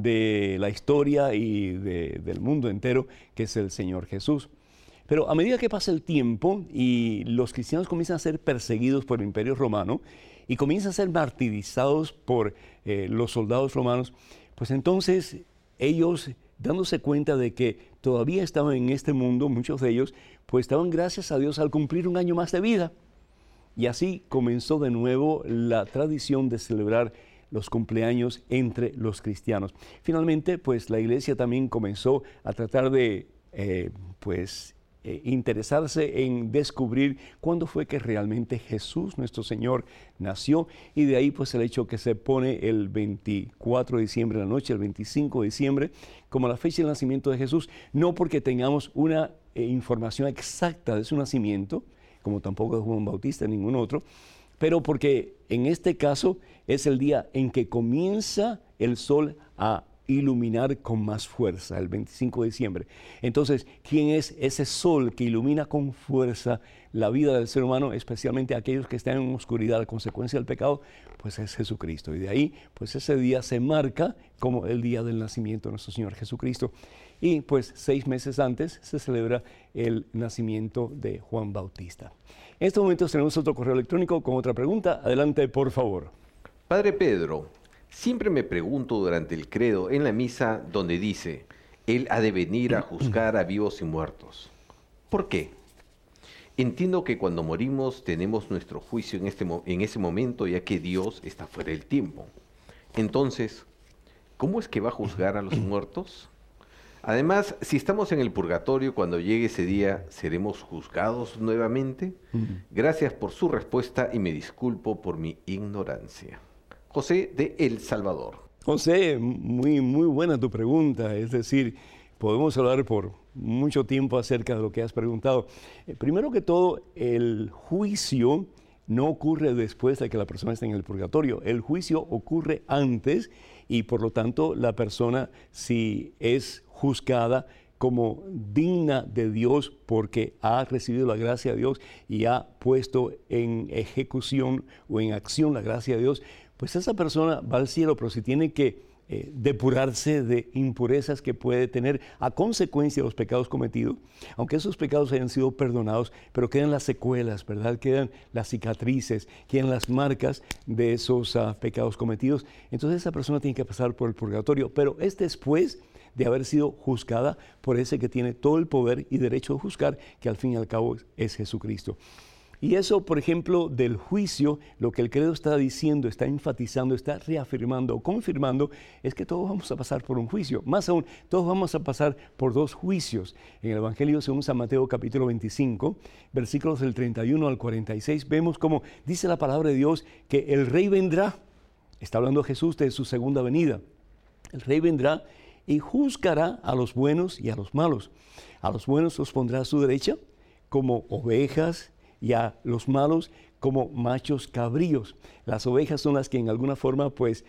de la historia y de, del mundo entero, que es el Señor Jesús. Pero a medida que pasa el tiempo y los cristianos comienzan a ser perseguidos por el Imperio Romano y comienzan a ser martirizados por eh, los soldados romanos, pues entonces ellos, dándose cuenta de que todavía estaban en este mundo, muchos de ellos, pues estaban, gracias a Dios, al cumplir un año más de vida. Y así comenzó de nuevo la tradición de celebrar los cumpleaños entre los cristianos. Finalmente, pues la iglesia también comenzó a tratar de, eh, pues, eh, interesarse en descubrir cuándo fue que realmente Jesús, nuestro Señor, nació, y de ahí pues el hecho que se pone el veinticuatro de diciembre de la noche, el veinticinco de diciembre, como la fecha del nacimiento de Jesús, no porque tengamos una eh, información exacta de su nacimiento, como tampoco de Juan Bautista, ningún otro, pero porque en este caso es el día en que comienza el sol a iluminar con más fuerza, el veinticinco de diciembre. Entonces, ¿quién es ese sol que ilumina con fuerza la vida del ser humano, especialmente aquellos que están en oscuridad a consecuencia del pecado? Pues es Jesucristo. Y de ahí, pues ese día se marca como el día del nacimiento de nuestro Señor Jesucristo. Y pues seis meses antes se celebra el nacimiento de Juan Bautista. En estos momentos tenemos otro correo electrónico con otra pregunta. Adelante, por favor. Padre Pedro, siempre me pregunto durante el credo en la misa donde dice, Él ha de venir a juzgar a vivos y muertos. ¿Por qué? Entiendo que cuando morimos tenemos nuestro juicio en, este, en ese momento, ya que Dios está fuera del tiempo. Entonces, ¿cómo es que va a juzgar a los muertos? Además, si estamos en el purgatorio, cuando llegue ese día, ¿seremos juzgados nuevamente? Gracias por su respuesta y me disculpo por mi ignorancia. José de El Salvador. José, muy, muy buena tu pregunta. Es decir, podemos hablar por mucho tiempo acerca de lo que has preguntado. Eh, primero que todo, el juicio no ocurre después de que la persona esté en el purgatorio. El juicio ocurre antes y por lo tanto la persona, si es juzgada como digna de Dios porque ha recibido la gracia de Dios y ha puesto en ejecución o en acción la gracia de Dios, pues esa persona va al cielo, pero si tiene que eh, depurarse de impurezas que puede tener a consecuencia de los pecados cometidos, aunque esos pecados hayan sido perdonados, pero quedan las secuelas, ¿verdad? Quedan las cicatrices, quedan las marcas de esos uh, pecados cometidos. Entonces esa persona tiene que pasar por el purgatorio, pero es después de haber sido juzgada por ese que tiene todo el poder y derecho de juzgar, que al fin y al cabo es Jesucristo. Y eso, por ejemplo, del juicio, lo que el credo está diciendo, está enfatizando, está reafirmando o confirmando, es que todos vamos a pasar por un juicio. Más aún, todos vamos a pasar por dos juicios. En el Evangelio según San Mateo capítulo veinticinco, versículos del treinta y uno al cuarenta y seis, vemos como dice la palabra de Dios que el Rey vendrá. Está hablando Jesús de su segunda venida. El Rey vendrá y juzgará a los buenos y a los malos. A los buenos los pondrá a su derecha, como ovejas y a los malos como machos cabríos. Las ovejas son las que en alguna forma pues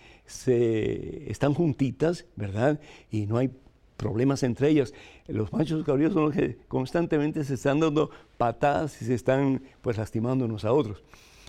se están juntitas, ¿verdad? Y no hay problemas entre ellas. Los machos cabríos son los que constantemente se están dando patadas y se están pues lastimando unos a otros.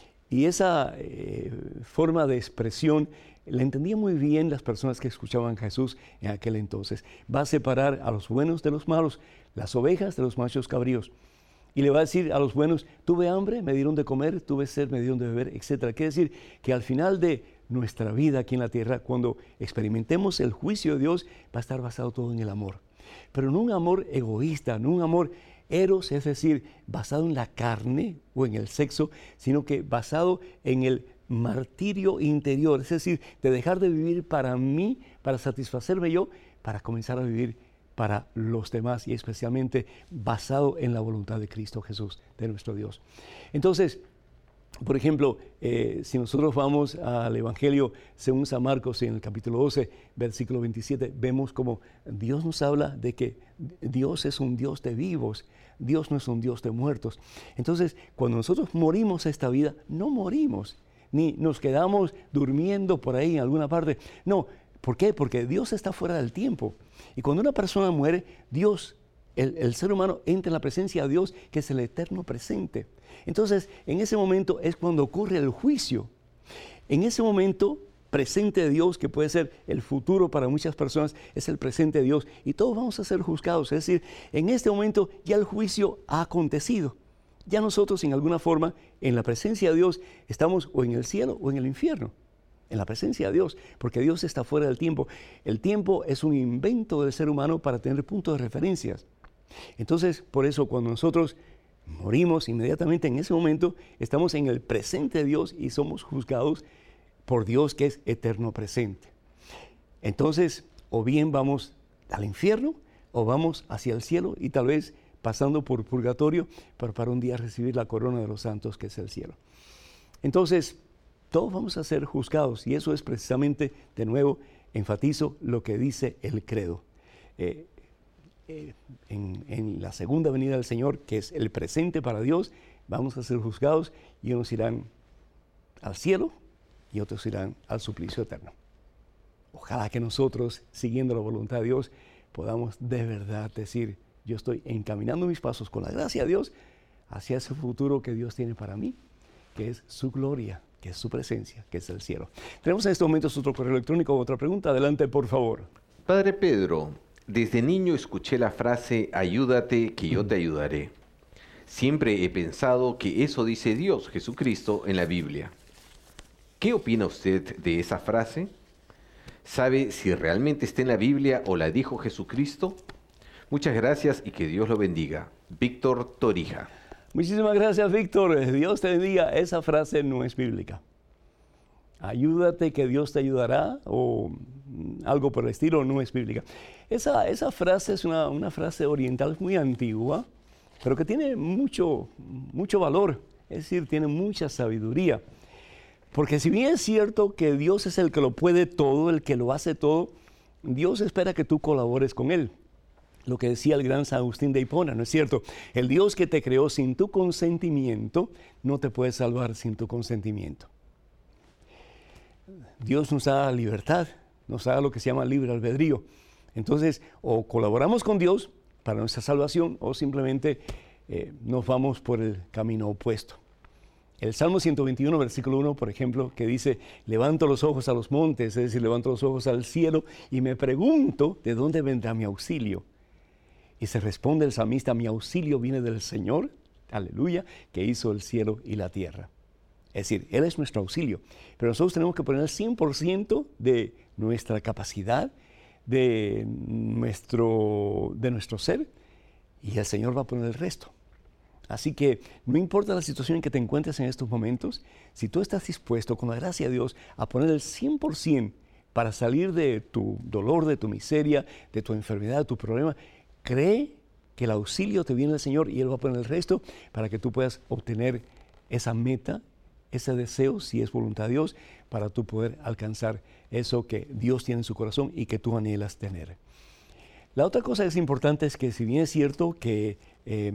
Y esa eh, forma de expresión la entendían muy bien las personas que escuchaban a Jesús en aquel entonces. Va a separar a los buenos de los malos, las ovejas de los machos cabríos. Y le va a decir a los buenos, tuve hambre, me dieron de comer, tuve sed, me dieron de beber, etcétera. Quiere decir que al final de nuestra vida aquí en la tierra, cuando experimentemos el juicio de Dios, va a estar basado todo en el amor. Pero no un amor egoísta, no un amor eros, es decir, basado en la carne o en el sexo, sino que basado en el martirio interior, es decir, de dejar de vivir para mí, para satisfacerme yo, para comenzar a vivir para los demás y especialmente basado en la voluntad de Cristo Jesús, de nuestro Dios. Entonces, por ejemplo, eh, si nosotros vamos al Evangelio según San Marcos en el capítulo doce, versículo veintisiete, vemos como Dios nos habla de que Dios es un Dios de vivos, Dios no es un Dios de muertos. Entonces, cuando nosotros morimos esta vida, no morimos, ni nos quedamos durmiendo por ahí en alguna parte. No, ¿por qué? Porque Dios está fuera del tiempo. Y cuando una persona muere, Dios, el, el ser humano entra en la presencia de Dios, que es el eterno presente. Entonces, en ese momento es cuando ocurre el juicio. En ese momento presente de Dios, que puede ser el futuro para muchas personas, es el presente de Dios. Y todos vamos a ser juzgados. Es decir, en este momento ya el juicio ha acontecido. Ya nosotros, en alguna forma, en la presencia de Dios, estamos o en el cielo o en el infierno. En la presencia de Dios, porque Dios está fuera del tiempo. El tiempo es un invento del ser humano para tener puntos de referencias. Entonces, por eso cuando nosotros morimos inmediatamente en ese momento, estamos en el presente de Dios y somos juzgados por Dios, que es eterno presente. Entonces, o bien vamos al infierno o vamos hacia el cielo y tal vez pasando por purgatorio, pero para un día recibir la corona de los santos, que es el cielo. Entonces, todos vamos a ser juzgados y eso es precisamente, de nuevo, enfatizo lo que dice el credo. Eh, eh, en, en la segunda venida del Señor, que es el presente para Dios, vamos a ser juzgados y unos irán al cielo y otros irán al suplicio eterno. Ojalá que nosotros, siguiendo la voluntad de Dios, podamos de verdad decir, yo estoy encaminando mis pasos con la gracia de Dios hacia ese futuro que Dios tiene para mí, que es su gloria, que es su presencia, que es el cielo. Tenemos en estos momentos otro correo electrónico, otra pregunta. Adelante, por favor. Padre Pedro, desde niño escuché la frase, ayúdate que yo te ayudaré. Siempre he pensado que eso dice Dios, Jesucristo, en la Biblia. ¿Qué opina usted de esa frase? ¿Sabe si realmente está en la Biblia o la dijo Jesucristo? Muchas gracias y que Dios lo bendiga. Víctor Torija. Muchísimas gracias, Víctor. Dios te bendiga. Esa frase no es bíblica. Ayúdate que Dios te ayudará o algo por el estilo no es bíblica. Esa, esa frase es una, una frase oriental muy antigua, pero que tiene mucho, mucho valor. Es decir, tiene mucha sabiduría. Porque si bien es cierto que Dios es el que lo puede todo, el que lo hace todo, Dios espera que tú colabores con Él. Lo que decía el gran San Agustín de Hipona, ¿no es cierto? El Dios que te creó sin tu consentimiento no te puede salvar sin tu consentimiento. Dios nos da libertad, nos da lo que se llama libre albedrío. Entonces, o colaboramos con Dios para nuestra salvación o simplemente eh, nos vamos por el camino opuesto. El Salmo ciento veintiuno, versículo uno, por ejemplo, que dice, levanto los ojos a los montes, es decir, levanto los ojos al cielo y me pregunto, ¿de dónde vendrá mi auxilio? Y se responde el salmista, mi auxilio viene del Señor, aleluya, que hizo el cielo y la tierra. Es decir, Él es nuestro auxilio. Pero nosotros tenemos que poner el cien por ciento de nuestra capacidad, de nuestro, de nuestro ser, y el Señor va a poner el resto. Así que no importa la situación en que te encuentres en estos momentos, si tú estás dispuesto, con la gracia de Dios, a poner el cien por ciento para salir de tu dolor, de tu miseria, de tu enfermedad, de tu problema, cree que el auxilio te viene del Señor y Él va a poner el resto para que tú puedas obtener esa meta, ese deseo, si es voluntad de Dios, para tú poder alcanzar eso que Dios tiene en su corazón y que tú anhelas tener. La otra cosa que es importante es que si bien es cierto que eh,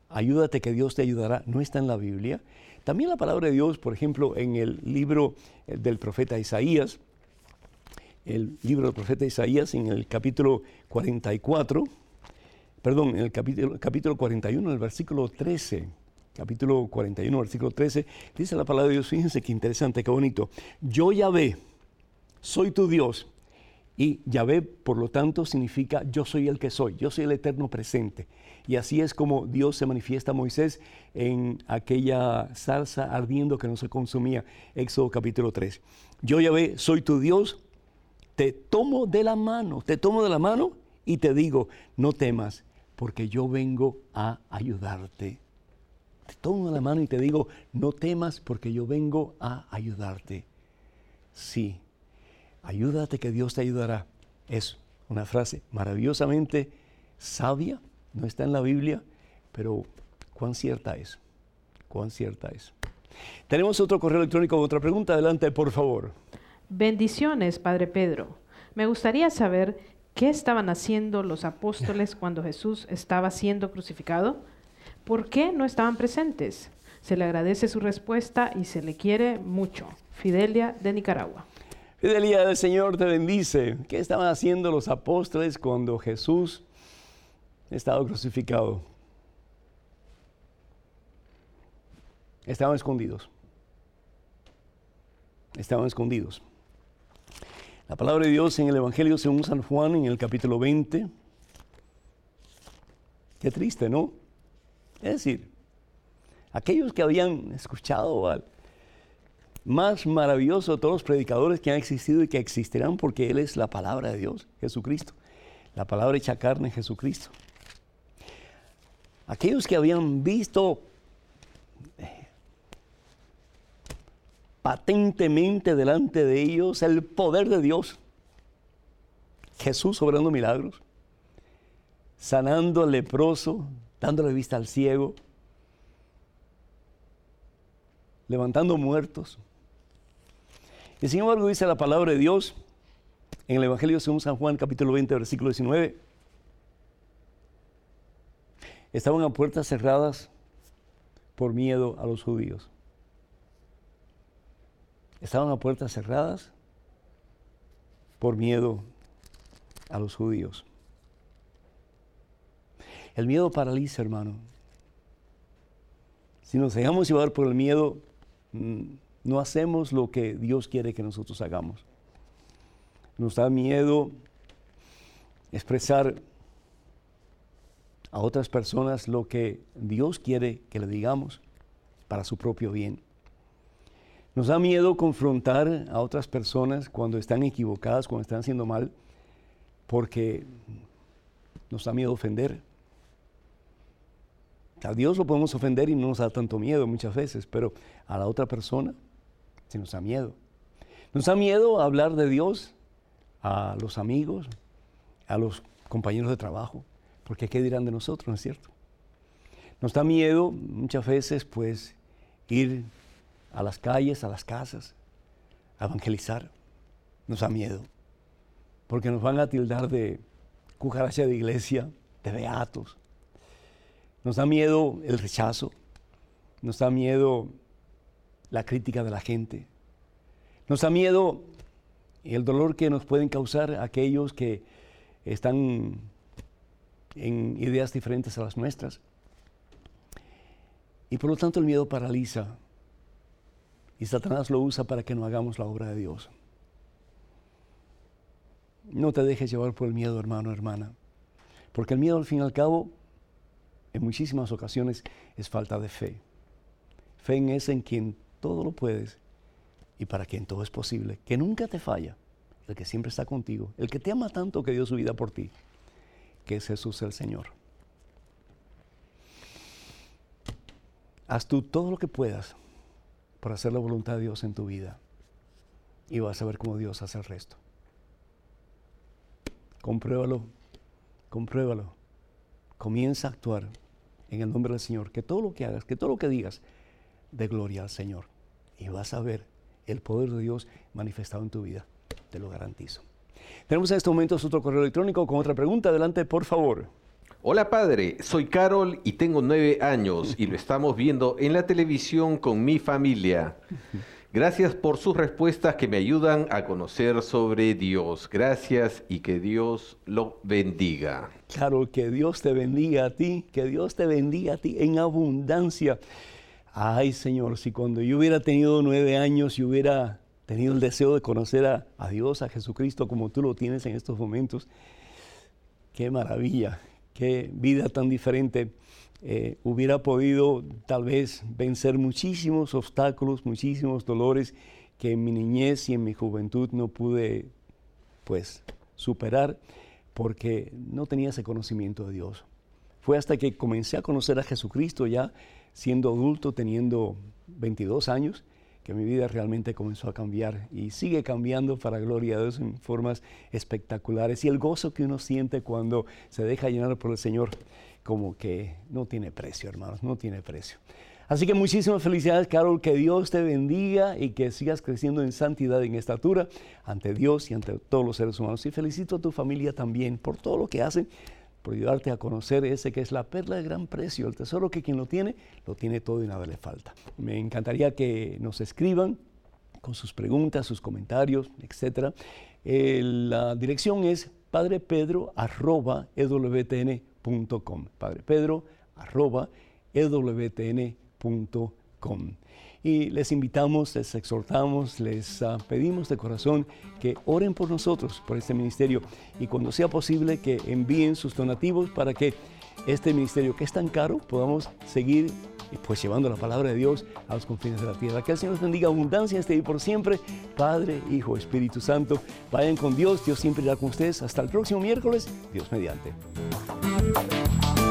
ayúdate que Dios te ayudará, no está en la Biblia. También la palabra de Dios, por ejemplo, en el libro del profeta Isaías, el libro del profeta Isaías en el capítulo cuarenta y cuatro, perdón, en el capítulo, capítulo cuarenta y uno, en el versículo trece, capítulo cuarenta y uno, versículo trece, dice la palabra de Dios, fíjense qué interesante, qué bonito. Yo Yahvé, soy tu Dios. Y Yahvé, por lo tanto, significa yo soy el que soy, yo soy el eterno presente. Y así es como Dios se manifiesta a Moisés en aquella zarza ardiendo que no se consumía, Éxodo capítulo tres. Yo Yahvé, soy tu Dios, te tomo de la mano, te tomo de la mano y te digo, no temas, porque yo vengo a ayudarte. Te tomo de la mano y te digo, no temas, porque yo vengo a ayudarte. Sí. Ayúdate que Dios te ayudará. Es una frase maravillosamente sabia, no está en la Biblia, pero cuán cierta es, cuán cierta es. Tenemos otro correo electrónico, otra pregunta, adelante por favor. Bendiciones, Padre Pedro. Me gustaría saber qué estaban haciendo los apóstoles cuando Jesús estaba siendo crucificado. ¿Por qué no estaban presentes? Se le agradece su respuesta y se le quiere mucho. Fidelia de Nicaragua. Fidelidad del Señor te bendice. ¿Qué estaban haciendo los apóstoles cuando Jesús estaba crucificado? Estaban escondidos. Estaban escondidos. La palabra de Dios en el Evangelio según San Juan, en el capítulo veinte. Qué triste, ¿no? Es decir, aquellos que habían escuchado al más maravilloso de todos los predicadores que han existido y que existirán, porque Él es la palabra de Dios, Jesucristo. La palabra hecha carne, Jesucristo. Aquellos que habían visto eh, patentemente delante de ellos el poder de Dios. Jesús obrando milagros, sanando al leproso, dándole vista al ciego, levantando muertos. Y sin embargo dice la palabra de Dios en el Evangelio según San Juan, capítulo veinte, versículo diecinueve. Estaban a puertas cerradas por miedo a los judíos. Estaban a puertas cerradas por miedo a los judíos. El miedo paraliza, hermano. Si nos dejamos llevar por el miedo, no hacemos lo que Dios quiere que nosotros hagamos. Nos da miedo expresar a otras personas lo que Dios quiere que le digamos para su propio bien. Nos da miedo confrontar a otras personas cuando están equivocadas, cuando están haciendo mal, porque nos da miedo ofender. A Dios lo podemos ofender y no nos da tanto miedo muchas veces, pero a la otra persona sí nos da miedo. Nos da miedo hablar de Dios a los amigos, a los compañeros de trabajo, porque ¿qué dirán de nosotros, no es cierto? Nos da miedo muchas veces pues ir a las calles, a las casas, a evangelizar. Nos da miedo, porque nos van a tildar de cucaracha de iglesia, de beatos. Nos da miedo el rechazo, nos da miedo la crítica de la gente, nos da miedo el dolor que nos pueden causar aquellos que están en ideas diferentes a las nuestras. Y por lo tanto el miedo paraliza y Satanás lo usa para que no hagamos la obra de Dios. No te dejes llevar por el miedo, hermano, hermana, porque el miedo al fin y al cabo en muchísimas ocasiones es falta de fe. Fe en ese en quien todo lo puedes y para quien todo es posible, que nunca te falla, el que siempre está contigo, el que te ama tanto que dio su vida por ti, que es Jesús el Señor. Haz tú todo lo que puedas por hacer la voluntad de Dios en tu vida y vas a ver cómo Dios hace el resto. Compruébalo, compruébalo. Comienza a actuar en el nombre del Señor, que todo lo que hagas, que todo lo que digas, dé gloria al Señor. Y vas a ver el poder de Dios manifestado en tu vida, te lo garantizo. Tenemos en estos momentos otro correo electrónico con otra pregunta. Adelante, por favor. Hola padre, soy Carol y tengo nueve años y lo estamos viendo en la televisión con mi familia. Gracias por sus respuestas que me ayudan a conocer sobre Dios. Gracias y que Dios lo bendiga. Carol, que Dios te bendiga a ti, que Dios te bendiga a ti en abundancia. Ay, Señor, si cuando yo hubiera tenido nueve años y hubiera tenido el deseo de conocer a, a Dios, a Jesucristo, como tú lo tienes en estos momentos, qué maravilla. Qué vida tan diferente. Eh, hubiera podido tal vez vencer muchísimos obstáculos, muchísimos dolores que en mi niñez y en mi juventud no pude pues superar porque no tenía ese conocimiento de Dios. Fue hasta que comencé a conocer a Jesucristo ya siendo adulto, teniendo veintidós años, que mi vida realmente comenzó a cambiar y sigue cambiando para gloria de Dios en formas espectaculares. Y el gozo que uno siente cuando se deja llenar por el Señor, como que no tiene precio, hermanos, no tiene precio. Así que muchísimas felicidades, Carol, que Dios te bendiga y que sigas creciendo en santidad y en estatura ante Dios y ante todos los seres humanos. Y felicito a tu familia también por todo lo que hacen, por ayudarte a conocer ese que es la perla de gran precio, el tesoro que quien lo tiene, lo tiene todo y nada le falta. Me encantaría que nos escriban con sus preguntas, sus comentarios, etcétera. Eh, la dirección es padrepedro arroba e w t n punto com, padrepedro arroba e w t n punto com. Y les invitamos, les exhortamos, les uh, pedimos de corazón que oren por nosotros, por este ministerio, y cuando sea posible que envíen sus donativos para que este ministerio que es tan caro podamos seguir pues llevando la palabra de Dios a los confines de la tierra. Que el Señor nos bendiga abundancia este día y por siempre. Padre, Hijo, Espíritu Santo, vayan con Dios, Dios siempre irá con ustedes. Hasta el próximo miércoles, Dios mediante.